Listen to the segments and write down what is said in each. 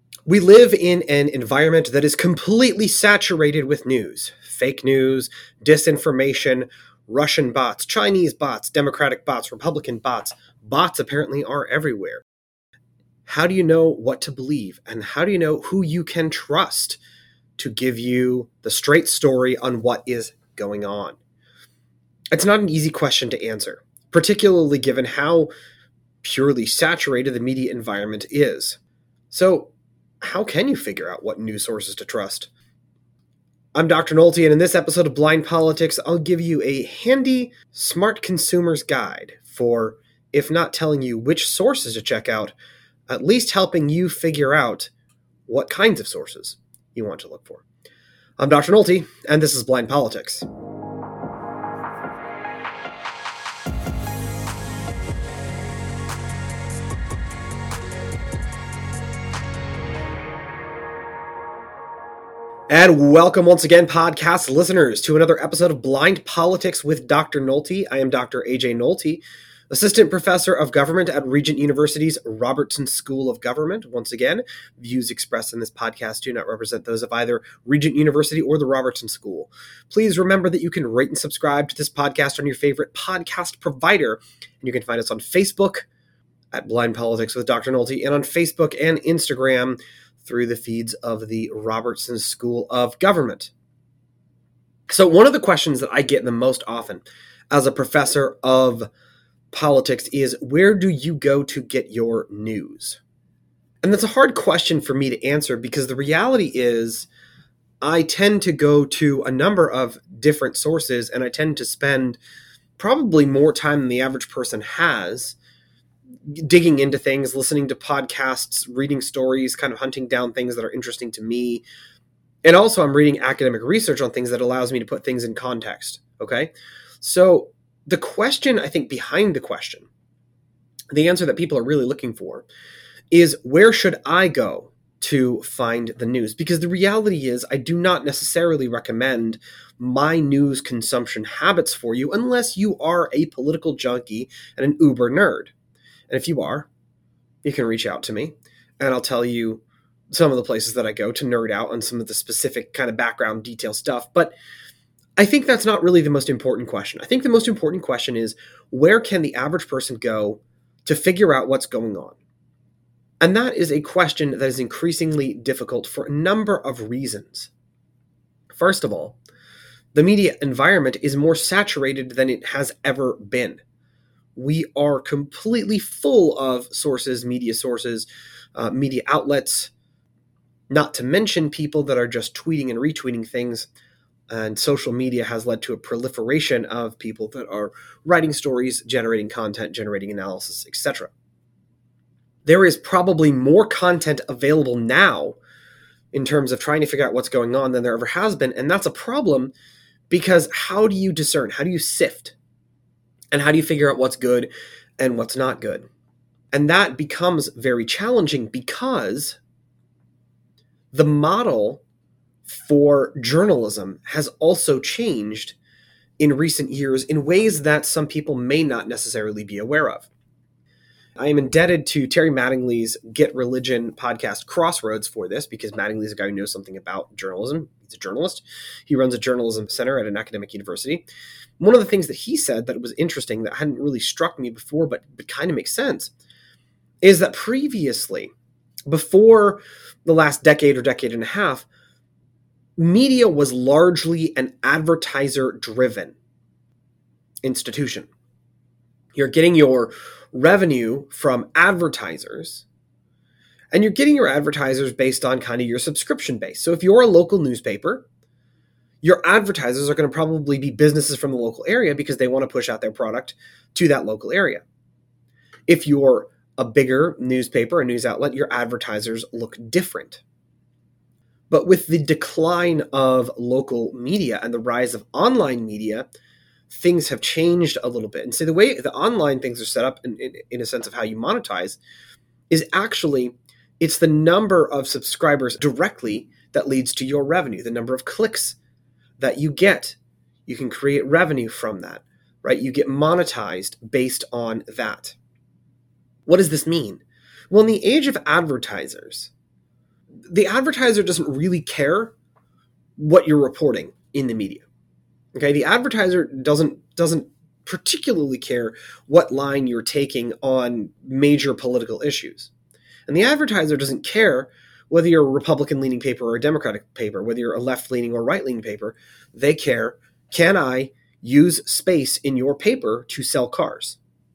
We live in an environment that is completely saturated with news, fake news, disinformation, Russian bots, Chinese bots, Democratic bots, Republican bots. Bots apparently are everywhere. How do you know what to believe? And how do you know who you can trust to give you the straight story on what is going on? It's not an easy question to answer, particularly given how purely saturated the media environment is. So, how can you figure out what news sources to trust? I'm Dr. Nolte, and in this episode of Blind Politics, I'll give you a handy, smart consumer's guide for, if not telling you which sources to check out, at least helping you figure out what kinds of sources you want to look for. I'm Dr. Nolte, and this is Blind Politics. And welcome once again, podcast listeners, to another episode of Blind Politics with Dr. Nolte. I am Dr. AJ Nolte, Assistant Professor of Government at Regent University's Robertson School of Government. Once again, views expressed in this podcast do not represent those of either Regent University or the Robertson School. Please remember that you can rate and subscribe to this podcast on your favorite podcast provider. And you can find us on Facebook at Blind Politics with Dr. Nolte, and on Facebook and Instagram through the feeds of the Robertson School of Government. So one of the questions that I get the most often as a professor of politics is, where do you go to get your news? And that's a hard question for me to answer, because the reality is I tend to go to a number of different sources, and I tend to spend probably more time than the average person has digging into things, listening to podcasts, reading stories, kind of hunting down things that are interesting to me. And also I'm reading academic research on things that allows me to put things in context. Okay. So the question, I think, behind the question, the answer that people are really looking for is, where should I go to find the news? Because the reality is, I do not necessarily recommend my news consumption habits for you unless you are a political junkie and an uber nerd. And if you are, you can reach out to me, and I'll tell you some of the places that I go to nerd out on some of the specific kind of background detail stuff. But I think that's not really the most important question. I think the most important question is, where can the average person go to figure out what's going on? And that is a question that is increasingly difficult for a number of reasons. First of all, the media environment is more saturated than it has ever been. We are completely full of sources, media outlets, not to mention people that are just tweeting and retweeting things. And social media has led to a proliferation of people that are writing stories, generating content, generating analysis, etc. There is probably more content available now in terms of trying to figure out what's going on than there ever has been. And that's a problem, because how do you discern? How do you sift? And how do you figure out what's good and what's not good? And that becomes very challenging, because the model for journalism has also changed in recent years in ways that some people may not necessarily be aware of. I am indebted to Terry Mattingly's Get Religion podcast, Crossroads, for this, because Mattingly's a guy who knows something about journalism. He's a journalist. He runs a journalism center at an academic university. One of the things that he said that was interesting, that hadn't really struck me before, but kind of makes sense, is that previously, before the last decade or decade and a half, media was largely an advertiser-driven institution. You're getting your revenue from advertisers, and you're getting your advertisers based on kind of your subscription base. So if you're a local newspaper, your advertisers are going to probably be businesses from the local area, because they want to push out their product to that local area. If you're a bigger newspaper, a news outlet, your advertisers look different. But with the decline of local media and the rise of online media, things have changed a little bit. And so the way the online things are set up, in a sense of how you monetize, is actually, it's the number of subscribers directly that leads to your revenue, the number of clicks that you get. You can create revenue from that, right? You get monetized based on that. What does this mean? Well, in the age of advertisers, the advertiser doesn't really care what you're reporting in the media. Okay, the advertiser doesn't particularly care what line you're taking on major political issues. And the advertiser doesn't care whether you're a Republican-leaning paper or a Democratic paper, whether you're a left-leaning or right-leaning paper. They care, can I use space in your paper to sell cars?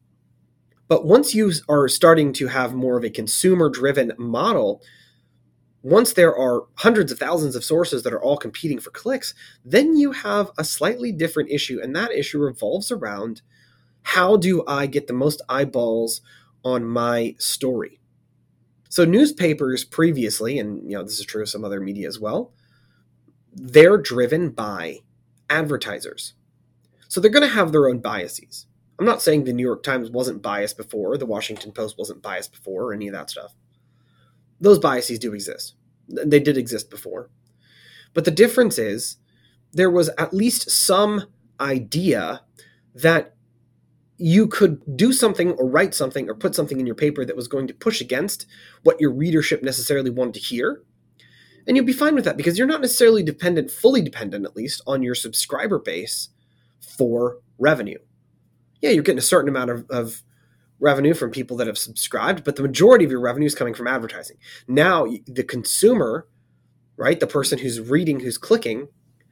But once you are starting to have more of a consumer-driven model, once there are hundreds of thousands of sources that are all competing for clicks, then you have a slightly different issue, and that issue revolves around how do I get the most eyeballs on my story? So newspapers previously, and this is true of some other media as well, they're driven by advertisers. So they're going to have their own biases. I'm not saying the New York Times wasn't biased before, the Washington Post wasn't biased before, or any of that stuff. Those biases do exist. They did exist before. But the difference is there was at least some idea that you could do something or write something or put something in your paper that was going to push against what your readership necessarily wanted to hear. And you'll be fine with that because you're not necessarily fully dependent at least, on your subscriber base for revenue. Yeah, you're getting a certain amount of revenue from people that have subscribed, but the majority of your revenue is coming from advertising. Now, the consumer, right, the person who's reading, who's clicking,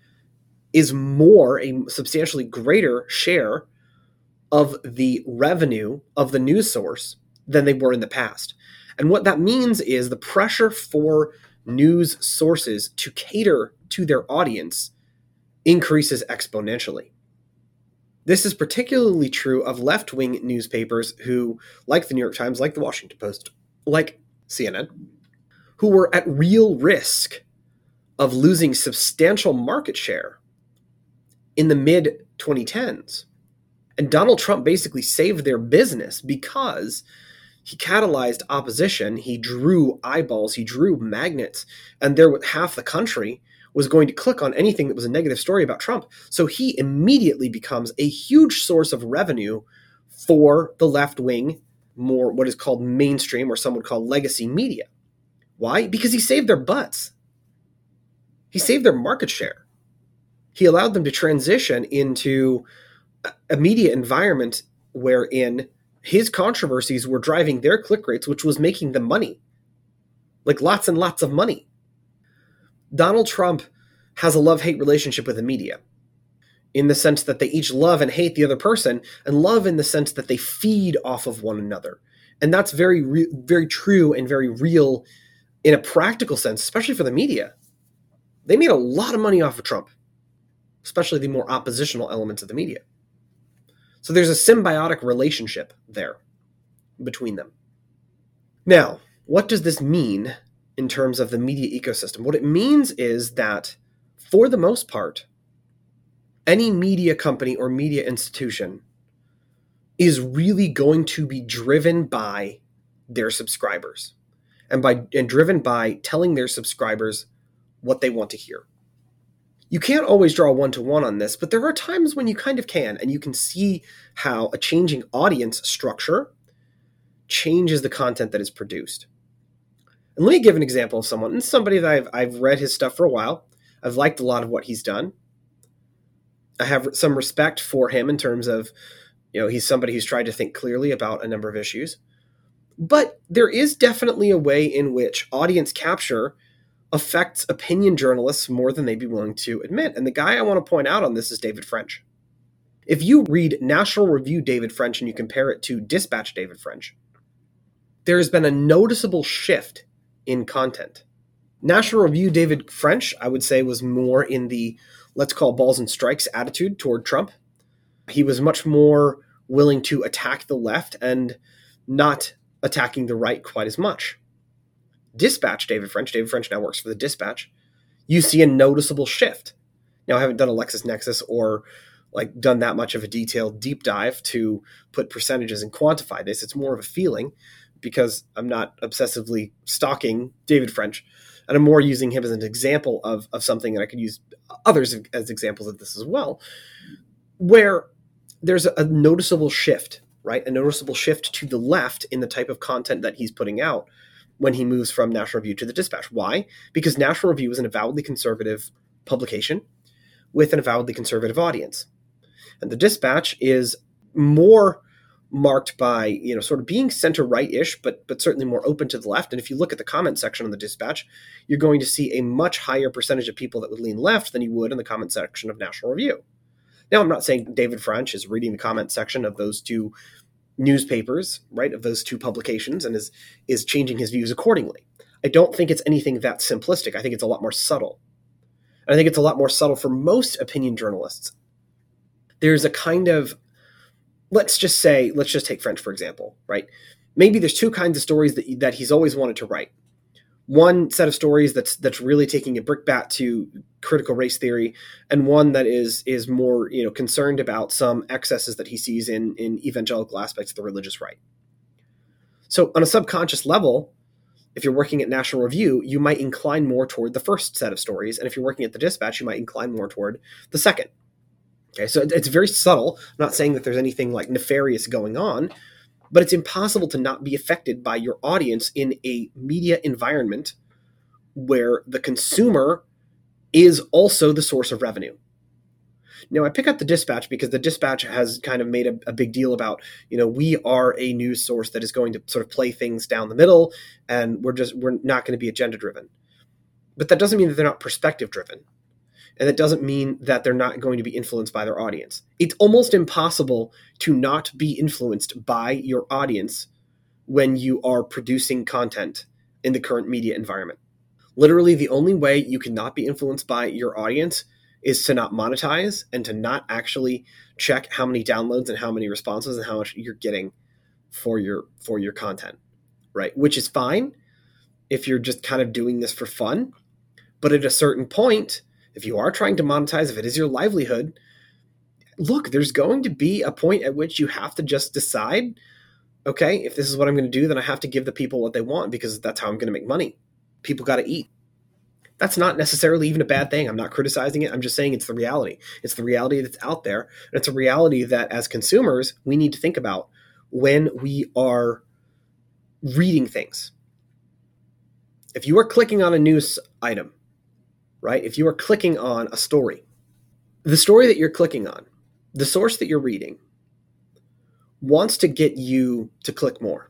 is a substantially greater share of the revenue of the news source than they were in the past. And what that means is the pressure for news sources to cater to their audience increases exponentially. This is particularly true of left-wing newspapers who, like the New York Times, like the Washington Post, like CNN, who were at real risk of losing substantial market share in the mid-2010s. And Donald Trump basically saved their business because he catalyzed opposition, he drew eyeballs, he drew magnets, and half the country was going to click on anything that was a negative story about Trump. So he immediately becomes a huge source of revenue for the left-wing, more what is called mainstream, or some would call legacy media. Why? Because he saved their butts. He saved their market share. He allowed them to transition into a media environment wherein his controversies were driving their click rates, which was making them money. Like lots and lots of money. Donald Trump has a love-hate relationship with the media in the sense that they each love and hate the other person, and love in the sense that they feed off of one another. And that's very, very true and very real in a practical sense, especially for the media. They made a lot of money off of Trump, especially the more oppositional elements of the media. So there's a symbiotic relationship there between them. Now, what does this mean in terms of the media ecosystem? What it means is that, for the most part, any media company or media institution is really going to be driven by their subscribers and driven by telling their subscribers what they want to hear. You can't always draw one-to-one on this, but there are times when you kind of can, and you can see how a changing audience structure changes the content that is produced. And let me give an example of someone. And somebody that I've read his stuff for a while. I've liked a lot of what he's done. I have some respect for him in terms of, he's somebody who's tried to think clearly about a number of issues. But there is definitely a way in which audience capture affects opinion journalists more than they'd be willing to admit. And the guy I want to point out on this is David French. If you read National Review David French and you compare it to Dispatch David French, there has been a noticeable shift in content. National Review David French, I would say, was more in the let's call balls and strikes attitude toward Trump. He was much more willing to attack the left and not attacking the right quite as much. Dispatch David French now works for the Dispatch, you see a noticeable shift. Now, I haven't done a LexisNexis or done that much of a detailed deep dive to put percentages and quantify this. It's more of a feeling because I'm not obsessively stalking David French, and I'm more using him as an example of something, and I could use others as examples of this as well, where there's a noticeable shift, right? A noticeable shift to the left in the type of content that he's putting out, when he moves from National Review to the Dispatch. Why? Because National Review is an avowedly conservative publication with an avowedly conservative audience. And the Dispatch is more marked by, sort of being center-right-ish, but certainly more open to the left. And if you look at the comment section on the Dispatch, you're going to see a much higher percentage of people that would lean left than you would in the comment section of National Review. Now, I'm not saying David French is reading the comment section of those two newspapers, right, of those two publications, and is changing his views accordingly. I don't think it's anything that simplistic. I think it's a lot more subtle. And I think it's a lot more subtle for most opinion journalists. There's a kind of, let's just take French, for example, right? Maybe there's two kinds of stories that he's always wanted to write. One set of stories that's really taking a brickbat to critical race theory, and one that is more concerned about some excesses that he sees in evangelical aspects of the religious right. So on a subconscious level, if you're working at National Review, you might incline more toward the first set of stories, and if you're working at the Dispatch, you might incline more toward the second. Okay, so it's very subtle. I'm not saying that there's anything like nefarious going on, but it's impossible to not be affected by your audience in a media environment where the consumer is also the source of revenue. Now, I pick up the Dispatch because the Dispatch has kind of made a big deal about, we are a news source that is going to sort of play things down the middle, and we're not going to be agenda driven. But that doesn't mean that they're not perspective driven. And that doesn't mean that they're not going to be influenced by their audience. It's almost impossible to not be influenced by your audience when you are producing content in the current media environment. Literally, the only way you cannot be influenced by your audience is to not monetize and to not actually check how many downloads and how many responses and how much you're getting for your content, right? Which is fine if you're just kind of doing this for fun. But at a certain point, if you are trying to monetize, if it is your livelihood, look, there's going to be a point at which you have to just decide, okay, if this is what I'm going to do, then I have to give the people what they want because that's how I'm going to make money. People got to eat. That's not necessarily even a bad thing. I'm not criticizing it. I'm just saying it's the reality. It's the reality that's out there. And it's a reality that as consumers, we need to think about when we are reading things. If you are clicking on a news item, right? If you are clicking on a story, the story that you're clicking on, the source that you're reading, wants to get you to click more.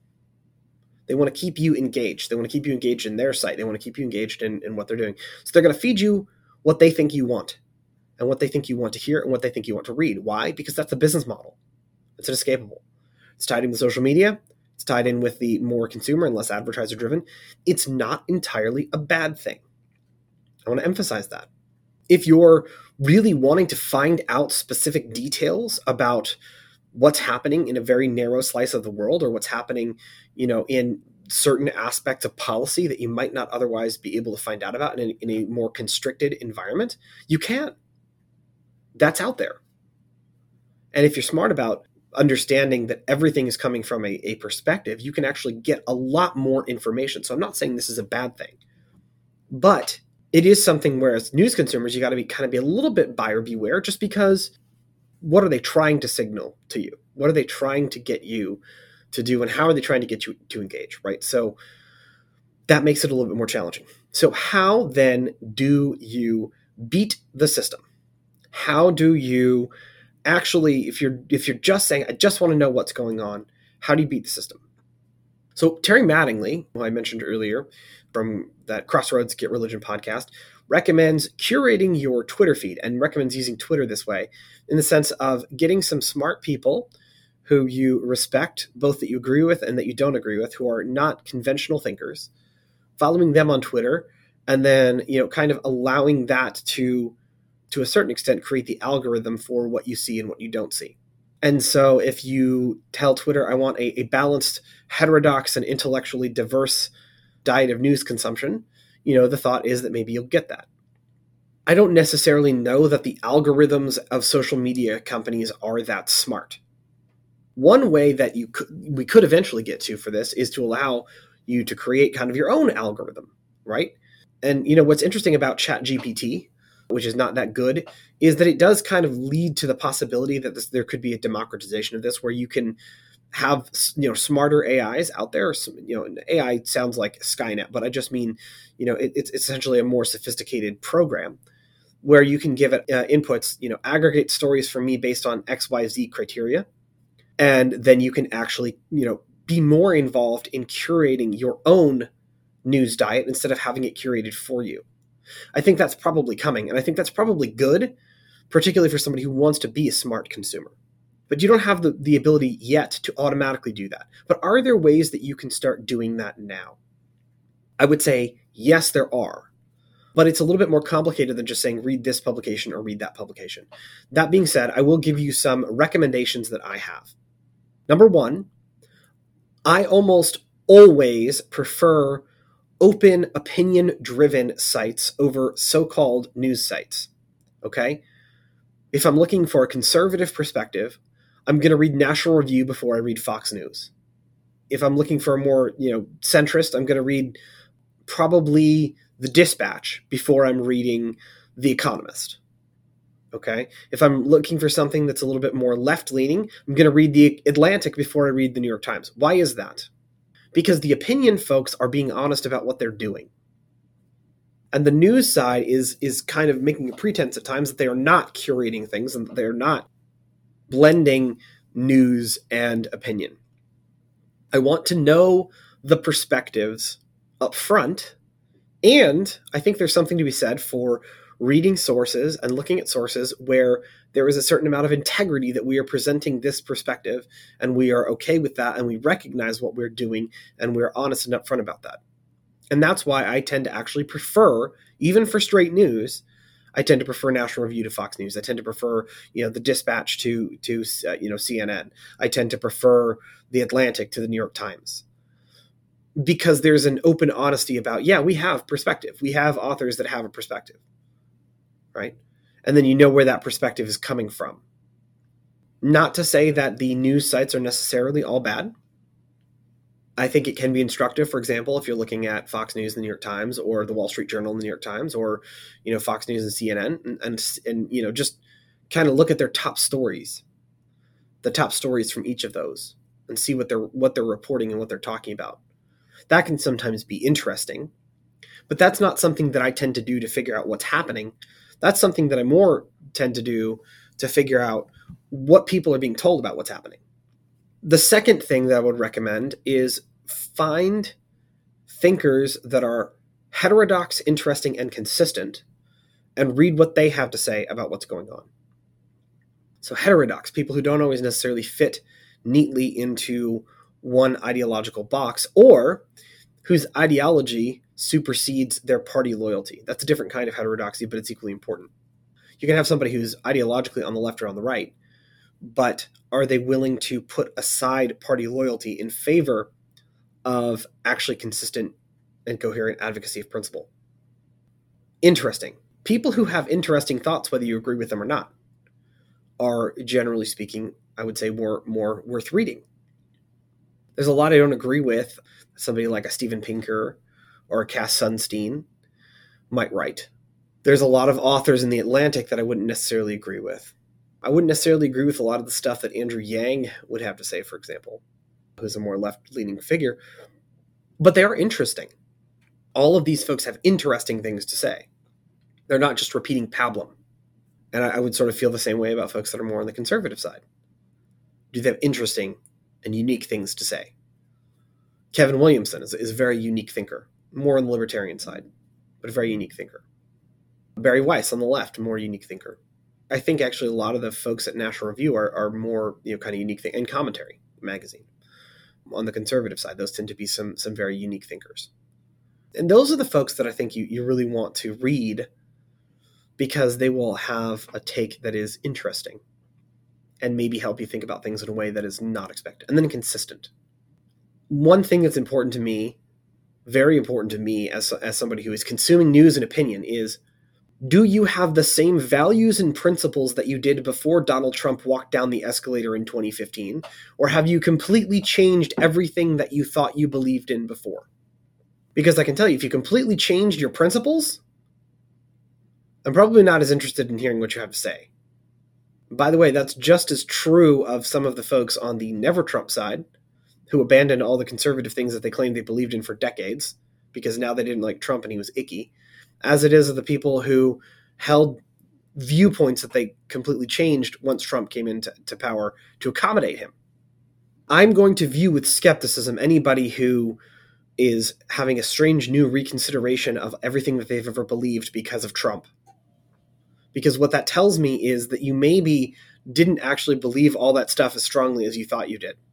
They want to keep you engaged. They want to keep you engaged in their site. They want to keep you engaged in what they're doing. So they're going to feed you what they think you want and what they think you want to hear and what they think you want to read. Why? Because that's the business model. It's inescapable. It's tied in with social media. It's tied in with the more consumer and less advertiser driven. It's not entirely a bad thing. I want to emphasize that. If you're really wanting to find out specific details about what's happening in a very narrow slice of the world or what's happening, in certain aspects of policy that you might not otherwise be able to find out about in a more constricted environment, you can. That's out there. And if you're smart about understanding that everything is coming from a perspective, you can actually get a lot more information. So I'm not saying this is a bad thing, but it is something where as news consumers, you got to be a little bit buyer beware, just because what are they trying to signal to you? What are they trying to get you to do? And how are they trying to get you to engage, right? So that makes it a little bit more challenging. So how then do you beat the system? How do you actually, if you're just saying, I just want to know what's going on, how do you beat the system? So Terry Mattingly, who I mentioned earlier from that Crossroads Get Religion podcast, recommends curating your Twitter feed and recommends using Twitter this way in the sense of getting some smart people who you respect, both that you agree with and that you don't agree with, who are not conventional thinkers, following them on Twitter, and then, kind of allowing that to a certain extent, create the algorithm for what you see and what you don't see. And so if you tell Twitter, I want a balanced, heterodox, and intellectually diverse diet of news consumption, the thought is that maybe you'll get that. I don't necessarily know that the algorithms of social media companies are that smart. One way that we could eventually get to for this is to allow you to create kind of your own algorithm, right? And what's interesting about ChatGPT, which is not that good, is that it does kind of lead to the possibility that there could be a democratization of this, where you can have smarter AIs out there. AI sounds like Skynet, but I just mean it's essentially a more sophisticated program where you can give it inputs, aggregate stories for me based on XYZ criteria, and then you can actually be more involved in curating your own news diet instead of having it curated for you. I think that's probably coming, and I think that's probably good, particularly for somebody who wants to be a smart consumer. But you don't have the ability yet to automatically do that. But are there ways that you can start doing that now? I would say, yes, there are. But it's a little bit more complicated than just saying read this publication or read that publication. That being said, I will give you some recommendations that I have. Number one, I almost always prefer open, opinion-driven sites over so-called news sites. Okay? If I'm looking for a conservative perspective, I'm going to read National Review before I read Fox News. If I'm looking for a more, centrist, I'm going to read probably The Dispatch before I'm reading The Economist. Okay? If I'm looking for something that's a little bit more left-leaning, I'm going to read The Atlantic before I read The New York Times. Why is that? Because the opinion folks are being honest about what they're doing. And the news side is kind of making a pretense at times that they are not curating things and that they're not blending news and opinion. I want to know the perspectives up front, and I think there's something to be said for reading sources and looking at sources where there is a certain amount of integrity that we are presenting this perspective, and we are okay with that, and we recognize what we're doing, and we're honest and upfront about that. And that's why I tend to actually prefer, even for straight news, I tend to prefer National Review to Fox News. I tend to prefer, the Dispatch to CNN. I tend to prefer The Atlantic to the New York Times, because there's an open honesty about, we have perspective. We have authors that have a perspective, right? And then where that perspective is coming from. Not to say that the news sites are necessarily all bad. I think it can be instructive, for example, if you're looking at Fox News and the New York Times, or the Wall Street Journal and the New York Times, or, Fox News and CNN, and just kind of look at their top stories, the top stories from each of those, and see what they're reporting and what they're talking about. That can sometimes be interesting, but that's not something that I tend to do to figure out what's happening. That's something that I more tend to do to figure out what people are being told about what's happening. The second thing that I would recommend is find thinkers that are heterodox, interesting, and consistent, and read what they have to say about what's going on. So heterodox, people who don't always necessarily fit neatly into one ideological box, or whose ideology supersedes their party loyalty. That's a different kind of heterodoxy, but it's equally important. You can have somebody who's ideologically on the left or on the right, but are they willing to put aside party loyalty in favor of actually consistent and coherent advocacy of principle? Interesting. People who have interesting thoughts, whether you agree with them or not, are, generally speaking, I would say more worth reading. There's a lot I don't agree with. Somebody like a Steven Pinker or a Cass Sunstein might write. There's a lot of authors in The Atlantic that I wouldn't necessarily agree with. I wouldn't necessarily agree with a lot of the stuff that Andrew Yang would have to say, for example, who's a more left-leaning figure. But they are interesting. All of these folks have interesting things to say. They're not just repeating pablum. And I would sort of feel the same way about folks that are more on the conservative side. Do they have interesting and unique things to say? Kevin Williamson is a very unique thinker, more on the libertarian side, but a very unique thinker. Barry Weiss on the left, more unique thinker. I think actually a lot of the folks at National Review are more, kind of unique thing, and Commentary magazine. On the conservative side, those tend to be some very unique thinkers. And those are the folks that I think you really want to read, because they will have a take that is interesting and maybe help you think about things in a way that is not expected, and then consistent. One thing that's important to me, very important to me as somebody who is consuming news and opinion, is, do you have the same values and principles that you did before Donald Trump walked down the escalator in 2015? Or have you completely changed everything that you thought you believed in before? Because I can tell you, if you completely changed your principles, I'm probably not as interested in hearing what you have to say. By the way, that's just as true of some of the folks on the Never Trump side who abandoned all the conservative things that they claimed they believed in for decades because now they didn't like Trump and he was icky, as it is of the people who held viewpoints that they completely changed once Trump came into power to accommodate him. I'm going to view with skepticism anybody who is having a strange new reconsideration of everything that they've ever believed because of Trump. Because what that tells me is that you maybe didn't actually believe all that stuff as strongly as you thought you did.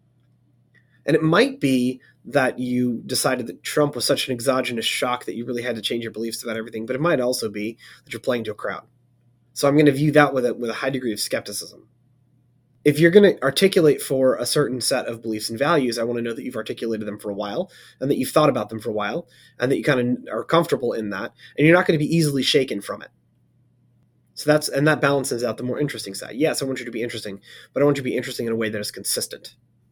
And it might be that you decided that Trump was such an exogenous shock that you really had to change your beliefs about everything, but it might also be that you're playing to a crowd. So I'm going to view that with a high degree of skepticism. If you're going to articulate for a certain set of beliefs and values, I want to know that you've articulated them for a while and that you've thought about them for a while and that you kind of are comfortable in that, and you're not going to be easily shaken from it. So that balances out the more interesting side. Yes, I want you to be interesting, but I want you to be interesting in a way that is consistent.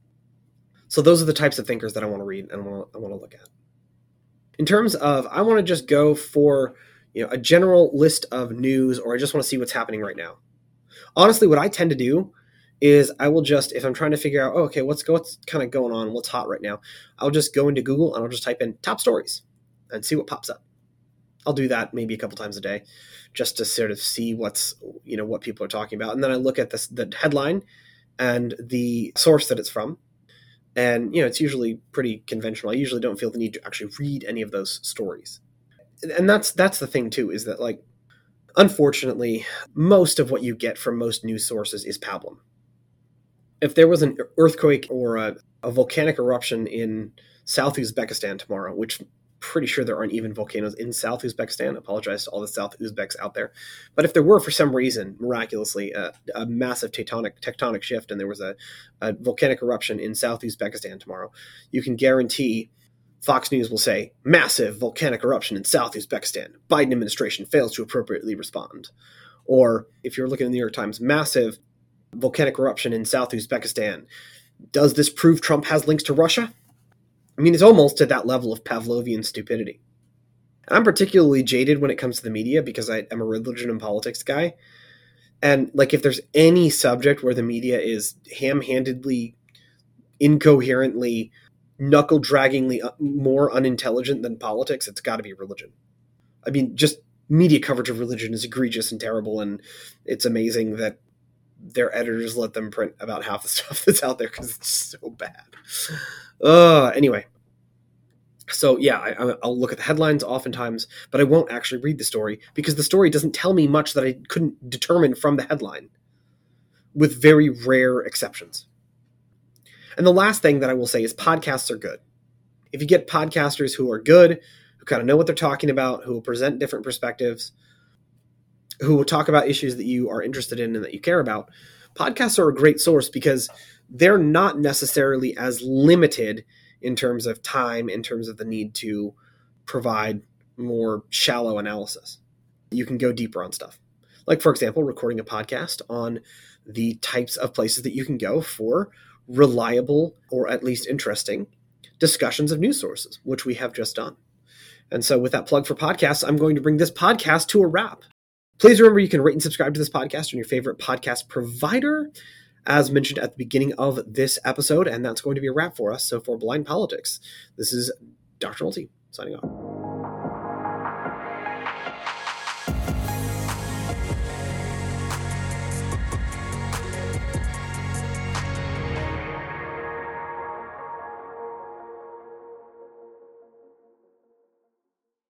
So those are the types of thinkers that I want to read and I want to look at. In terms of, I want to just go for a general list of news, or I just want to see what's happening right now. Honestly, what I tend to do is I will just, if I'm trying to figure out, okay, what's kind of going on, what's hot right now, I'll just go into Google and I'll just type in top stories and see what pops up. I'll do that maybe a couple times a day just to sort of see what people are talking about. And then I look at the headline and the source that it's from. And, it's usually pretty conventional. I usually don't feel the need to actually read any of those stories. And that's the thing too, is that, like, unfortunately, most of what you get from most news sources is pablum. If there was an earthquake or a volcanic eruption in South Uzbekistan tomorrow, which pretty sure there aren't even volcanoes in South Uzbekistan. I apologize to all the South Uzbeks out there. But if there were, for some reason, miraculously, a massive tectonic shift and there was a volcanic eruption in South Uzbekistan tomorrow, you can guarantee Fox News will say, massive volcanic eruption in South Uzbekistan. Biden administration fails to appropriately respond. Or if you're looking at the New York Times, massive volcanic eruption in South Uzbekistan. Does this prove Trump has links to Russia? I mean, it's almost to that level of Pavlovian stupidity. And I'm particularly jaded when it comes to the media because I am a religion and politics guy. And, like, if there's any subject where the media is ham-handedly, incoherently, knuckle-draggingly more unintelligent than politics, it's got to be religion. I mean, just media coverage of religion is egregious and terrible, and it's amazing that their editors let them print about half the stuff that's out there because it's so bad. Anyway. So yeah, I'll look at the headlines oftentimes, but I won't actually read the story because the story doesn't tell me much that I couldn't determine from the headline, with very rare exceptions. And the last thing that I will say is podcasts are good. If you get podcasters who are good, who kind of know what they're talking about, who will present different perspectives, who will talk about issues that you are interested in and that you care about, podcasts are a great source because they're not necessarily as limited in terms of time, in terms of the need to provide more shallow analysis. You can go deeper on stuff. Like, for example, recording a podcast on the types of places that you can go for reliable or at least interesting discussions of news sources, which we have just done. And so with that plug for podcasts, I'm going to bring this podcast to a wrap. Please remember you can rate and subscribe to this podcast on your favorite podcast provider, as mentioned at the beginning of this episode, and that's going to be a wrap for us. So for Blind Politics, this is Dr. Multi signing off.